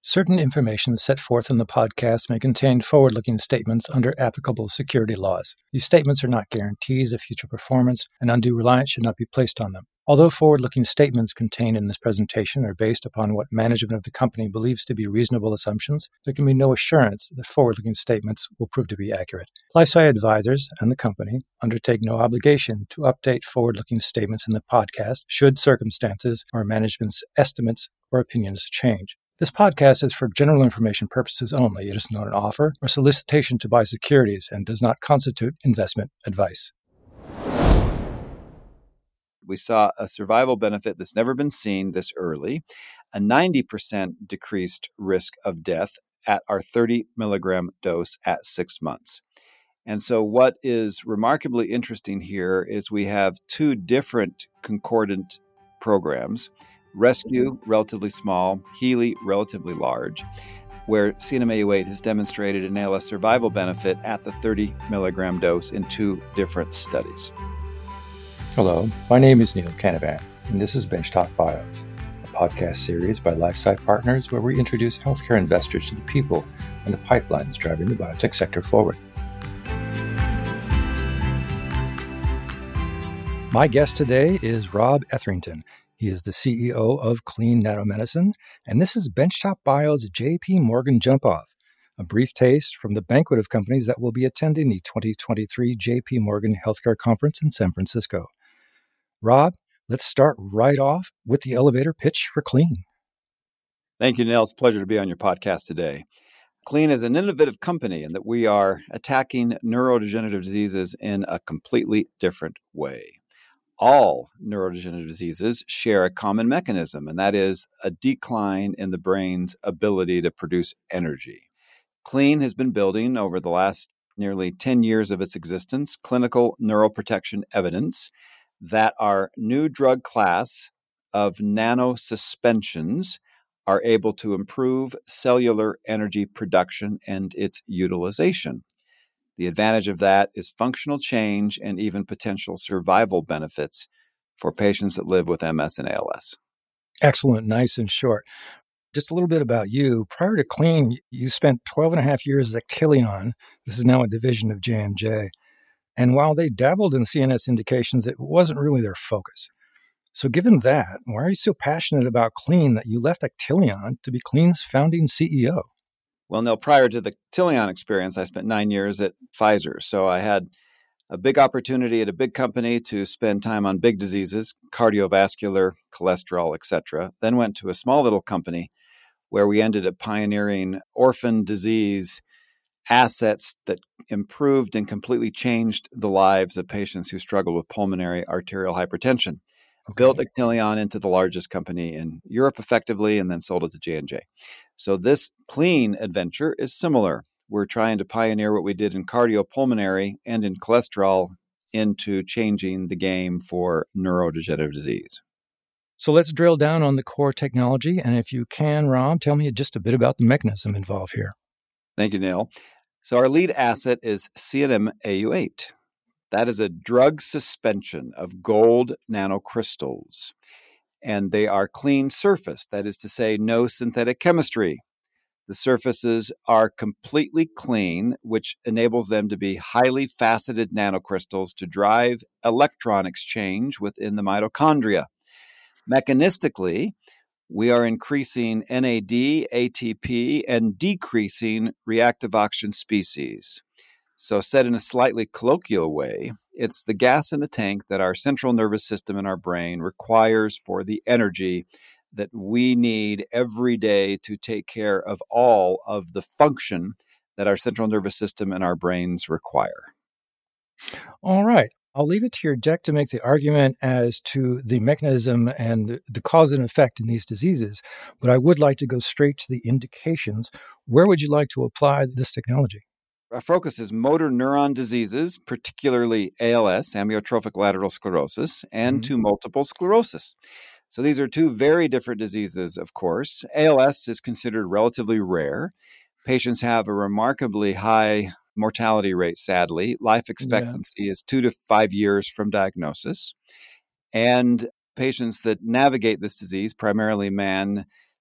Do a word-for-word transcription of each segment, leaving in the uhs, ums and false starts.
Certain information set forth in the podcast may contain forward-looking statements under applicable security laws. These statements are not guarantees of future performance, and undue reliance should not be placed on them. Although forward-looking statements contained in this presentation are based upon what management of the company believes to be reasonable assumptions, there can be no assurance that forward-looking statements will prove to be accurate. LifeSci Advisors and the company undertake no obligation to update forward-looking statements in the podcast should circumstances or management's estimates or opinions change. This podcast is for general information purposes only. It is not an offer or solicitation to buy securities and does not constitute investment advice. We saw a survival benefit that's never been seen this early, a ninety percent decreased risk of death at our thirty milligram dose at six months. And so what is remarkably interesting here is we have two different concordant programs. Rescue, relatively small, Healy, relatively large, where C N M A U eight has demonstrated an A L S survival benefit at the thirty milligram dose in two different studies. Hello, my name is Neil Canavan, and this is Benchtop Bios, a podcast series by LifeSci Partners where we introduce healthcare investors to the people and the pipelines driving the biotech sector forward. My guest today is Rob Etherington. He is the C E O of Clean Nanomedicine, and this is Benchtop Bio's J P Morgan Jump Off, a brief taste from the banquet of companies that will be attending the twenty twenty-three J P Morgan Healthcare Conference in San Francisco. Rob, let's start right off with the elevator pitch for Clean. Thank you, Neil. It's a pleasure to be on your podcast today. Clean is an innovative company in that we are attacking neurodegenerative diseases in a completely different way. All neurodegenerative diseases share a common mechanism, and that is a decline in the brain's ability to produce energy. Clean has been building over the last nearly ten years of its existence clinical neuroprotection evidence that our new drug class of nanosuspensions are able to improve cellular energy production and its utilization. The advantage of that is functional change and even potential survival benefits for patients that live with M S and A L S. Excellent, nice and short. Just a little bit about you. Prior to Clean, you spent twelve and a half years at Actelion. This is now a division of J and J. And while they dabbled in C N S indications, it wasn't really their focus. So given that, why are you so passionate about Clean that you left Actelion to be Clean's founding C E O? Well, Neil, prior to the Actelion experience, I spent nine years at Pfizer. So I had a big opportunity at a big company to spend time on big diseases, cardiovascular, cholesterol, et cetera. Then went to a small little company where we ended up pioneering orphan disease assets that improved and completely changed the lives of patients who struggled with pulmonary arterial hypertension. Okay. Built Actelion into the largest company in Europe effectively, and then sold it to J and J. So this Clean adventure is similar. We're trying to pioneer what we did in cardiopulmonary and in cholesterol into changing the game for neurodegenerative disease. So let's drill down on the core technology. And if you can, Rob, tell me just a bit about the mechanism involved here. Thank you, Neil. So our lead asset is C N M A U eight. That is a drug suspension of gold nanocrystals, and they are clean surface. That is to say, no synthetic chemistry. The surfaces are completely clean, which enables them to be highly faceted nanocrystals to drive electron exchange within the mitochondria. Mechanistically, we are increasing N A D, A T P, and decreasing reactive oxygen species. So said in a slightly colloquial way, it's the gas in the tank that our central nervous system in our brain requires for the energy that we need every day to take care of all of the function that our central nervous system and our brains require. All right. I'll leave it to your deck to make the argument as to the mechanism and the cause and effect in these diseases, but I would like to go straight to the indications. Where would you like to apply this technology? Our focus is motor neuron diseases, particularly A L S, amyotrophic lateral sclerosis, and mm-hmm. to multiple sclerosis. So these are two very different diseases, of course. A L S is considered relatively rare. Patients have a remarkably high mortality rate, sadly. Life expectancy yeah. is two to five years from diagnosis. And patients that navigate this disease, primarily men,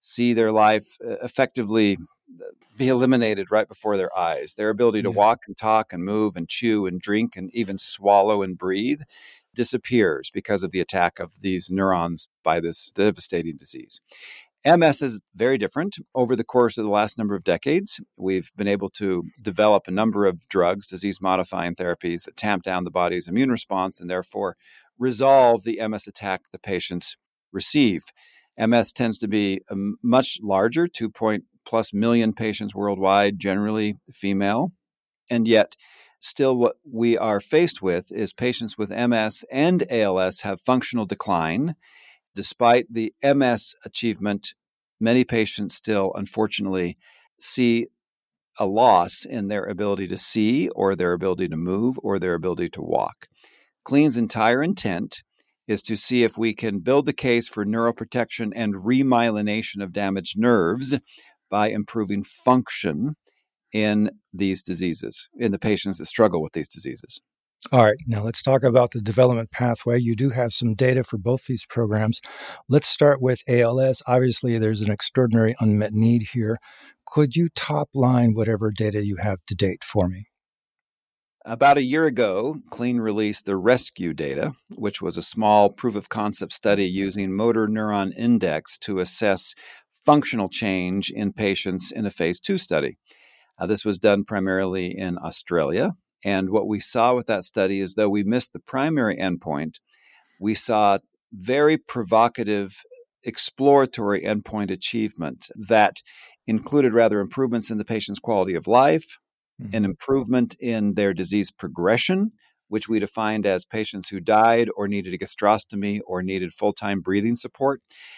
see their life uh, effectively be eliminated right before their eyes. Their ability to Yeah. walk and talk and move and chew and drink and even swallow and breathe disappears because of the attack of these neurons by this devastating disease. M S is very different. Over the course of the last number of decades, we've been able to develop a number of drugs, disease-modifying therapies that tamp down the body's immune response and therefore resolve the M S attack the patients receive. M S tends to be a much larger, two point plus million patients worldwide, generally female, and yet still what we are faced with is patients with M S and A L S have functional decline. Despite the M S achievement, many patients still, unfortunately, see a loss in their ability to see or their ability to move or their ability to walk. Clean's entire intent is to see if we can build the case for neuroprotection and remyelination of damaged nerves by improving function in these diseases, in the patients that struggle with these diseases. All right, now let's talk about the development pathway. You do have some data for both these programs. Let's start with A L S. Obviously, there's an extraordinary unmet need here. Could you top line whatever data you have to date for me? About a year ago, Clean released the RESCUE data, which was a small proof of concept study using motor neuron index to assess functional change in patients in a phase two study. Uh, this was done primarily in Australia. And what we saw with that study is, though we missed the primary endpoint, we saw very provocative exploratory endpoint achievement that included rather improvements in the patient's quality of life, mm-hmm. an improvement in their disease progression, which we defined as patients who died or needed a gastrostomy or needed full-time breathing support.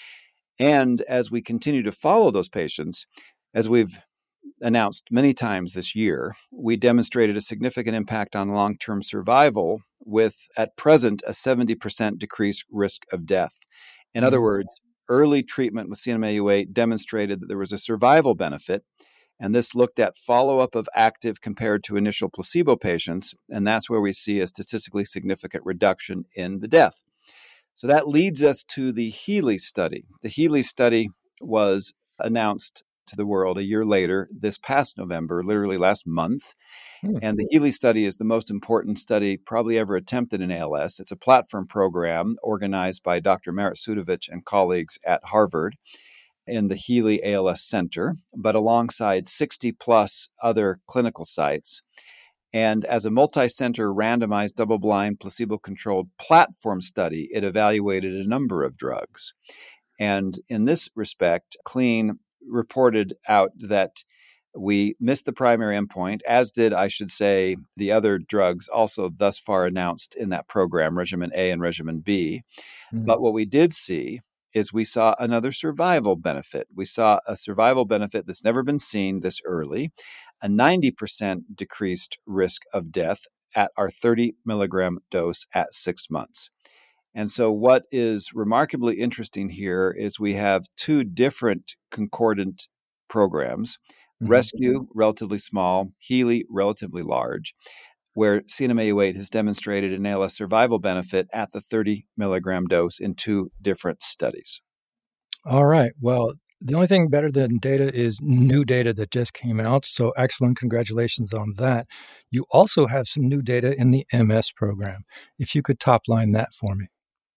And as we continue to follow those patients, as we've announced many times this year, we demonstrated a significant impact on long-term survival with, at present, a seventy percent decreased risk of death. In mm-hmm. other words, early treatment with C N M A U eight demonstrated that there was a survival benefit, and this looked at follow-up of active compared to initial placebo patients, and that's where we see a statistically significant reduction in the death. So that leads us to the Healy study. The Healy study was announced to the world a year later, this past November, literally last month. Hmm. And the Healy study is the most important study probably ever attempted in A L S. It's a platform program organized by Doctor Merit Sudovich and colleagues at Harvard in the Healy A L S Center, but alongside sixty plus other clinical sites. And as a multi-center randomized double-blind placebo-controlled platform study, it evaluated a number of drugs. And in this respect, Clean reported out that we missed the primary endpoint, as did, I should say, the other drugs also thus far announced in that program, Regimen A and Regimen B. Mm-hmm. But what we did see is we saw another survival benefit. We saw a survival benefit that's never been seen this early, a ninety percent decreased risk of death at our thirty milligram dose at six months. And so what is remarkably interesting here is we have two different concordant programs, mm-hmm. RESCUE, relatively small, Healy, relatively large, where C N M A U eight has demonstrated an A L S survival benefit at the thirty milligram dose in two different studies. All right. Well, the only thing better than data is new data that just came out. So excellent. Congratulations on that. You also have some new data in the M S program. If you could top line that for me.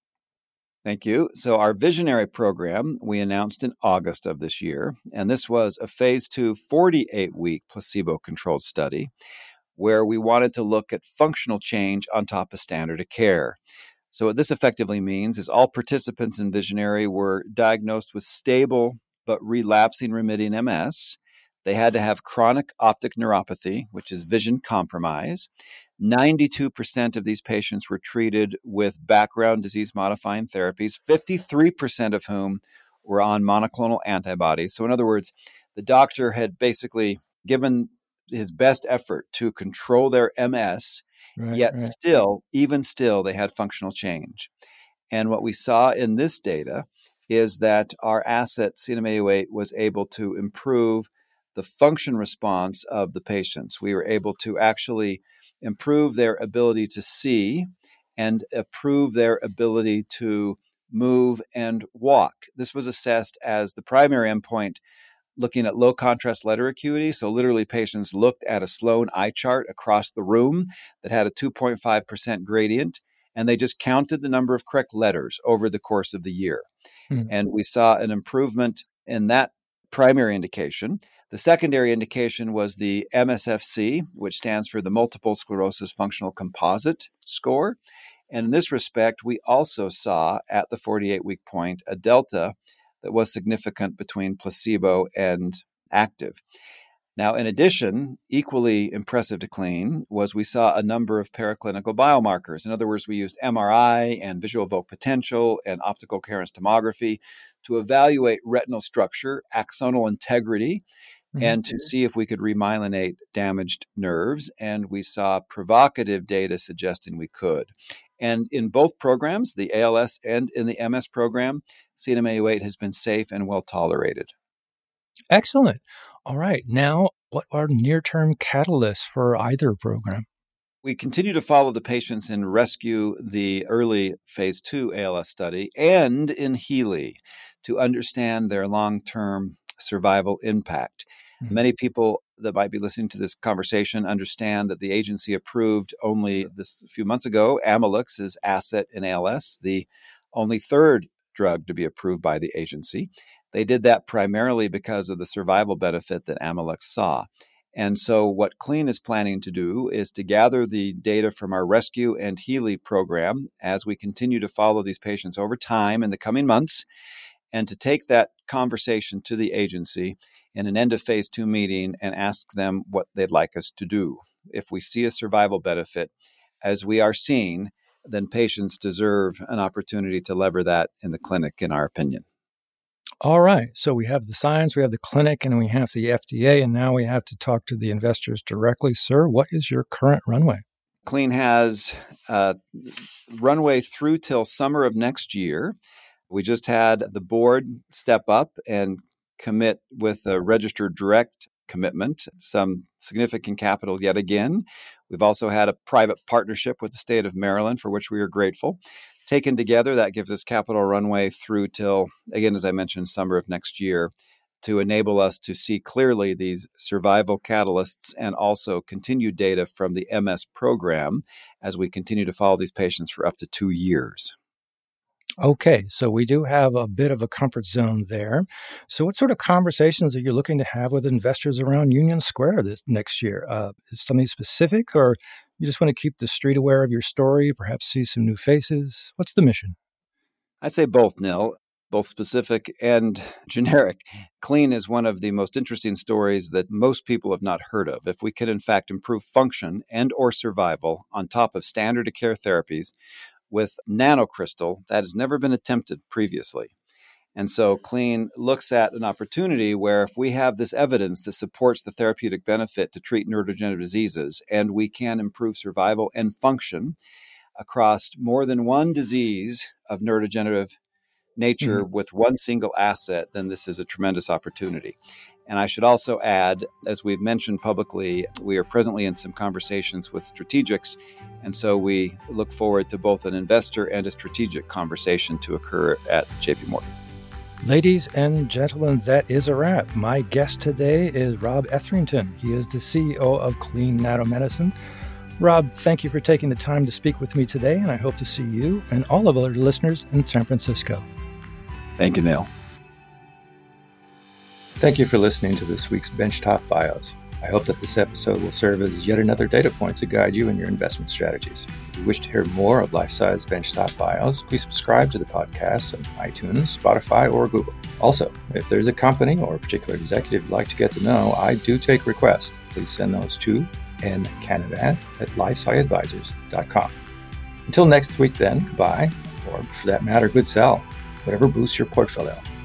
Thank you. So our Visionary program, we announced in August of this year, and this was a phase two forty-eight week placebo-controlled study where we wanted to look at functional change on top of standard of care. So what this effectively means is all participants in Visionary were diagnosed with stable but relapsing remitting M S. They had to have chronic optic neuropathy, which is vision compromise. ninety-two percent of these patients were treated with background disease-modifying therapies, fifty-three percent of whom were on monoclonal antibodies. So in other words, the doctor had basically given his best effort to control their M S, right, yet right. still, even still, they had functional change. And what we saw in this data is that our asset, C N M A U eight, was able to improve the function response of the patients. We were able to actually improve their ability to see and improve their ability to move, and walk. This was assessed as the primary endpoint, looking at low contrast letter acuity. So literally patients looked at a Sloan eye chart across the room that had a two point five percent gradient, and they just counted the number of correct letters over the course of the year. Mm. And we saw an improvement in that primary indication. The secondary indication was the M S F C, which stands for the Multiple Sclerosis Functional Composite score. And in this respect, we also saw at the forty-eight week point a delta that was significant between placebo and active. Now, in addition, equally impressive to Cleen was we saw a number of paraclinical biomarkers. In other words, we used M R I and visual evoked potential and optical coherence tomography to evaluate retinal structure, axonal integrity, mm-hmm. and to see if we could remyelinate damaged nerves. And we saw provocative data suggesting we could. And in both programs, the A L S and in the M S program, C N M A U eight has been safe and well tolerated. Excellent. All right. Now, what are near-term catalysts for either program? We continue to follow the patients in RESCUE, the early phase two A L S study, and in HEALEY to understand their long-term survival impact. Mm-hmm. Many people that might be listening to this conversation understand that the agency approved only this a few months ago Amylyx's asset in A L S, the only third drug to be approved by the agency. They did that primarily because of the survival benefit that Amylyx saw. And so what Cleen is planning to do is to gather the data from our RESCUE and HEALEY program as we continue to follow these patients over time in the coming months, and to take that conversation to the agency in an end of phase two meeting and ask them what they'd like us to do. If we see a survival benefit, as we are seeing, then patients deserve an opportunity to lever that in the clinic, in our opinion. All right. So we have the science, we have the clinic, and we have the F D A, and now we have to talk to the investors directly. Sir, what is your current runway? Cleen has uh, runway through till summer of next year. We just had the board step up and commit with a registered direct commitment, some significant capital yet again. We've also had a private partnership with the state of Maryland, for which we are grateful. Taken together, that gives us capital runway through till, again, as I mentioned, summer of next year, to enable us to see clearly these survival catalysts and also continued data from the M S program as we continue to follow these patients for up to two years. Okay, so we do have a bit of a comfort zone there. So what sort of conversations are you looking to have with investors around Union Square this next year? Uh, is something specific, or you just want to keep the street aware of your story, perhaps see some new faces? What's the mission? I'd say both, Nil, both specific and generic. Cleen is one of the most interesting stories that most people have not heard of. If we can, in fact, improve function and or survival on top of standard of care therapies with nanocrystal, that has never been attempted previously. And so Cleen looks at an opportunity where if we have this evidence that supports the therapeutic benefit to treat neurodegenerative diseases, and we can improve survival and function across more than one disease of neurodegenerative nature mm-hmm. with one single asset, then this is a tremendous opportunity. And I should also add, as we've mentioned publicly, we are presently in some conversations with strategics. And so we look forward to both an investor and a strategic conversation to occur at J P Morgan. Ladies and gentlemen, that is a wrap. My guest today is Rob Etherington. He is the C E O of Cleen Nanomedicines. Rob, thank you for taking the time to speak with me today, and I hope to see you and all of our listeners in San Francisco. Thank you, Neil. Thank you for listening to this week's Benchtop Bios. I hope that this episode will serve as yet another data point to guide you in your investment strategies. If you wish to hear more of life-size Benchtop Bios, please subscribe to the podcast on iTunes, Spotify, or Google. Also, if there's a company or a particular executive you'd like to get to know, I do take requests. Please send those to n canavan at lifesci advisors dot com. Until next week then, goodbye, or for that matter, good sell, whatever boosts your portfolio.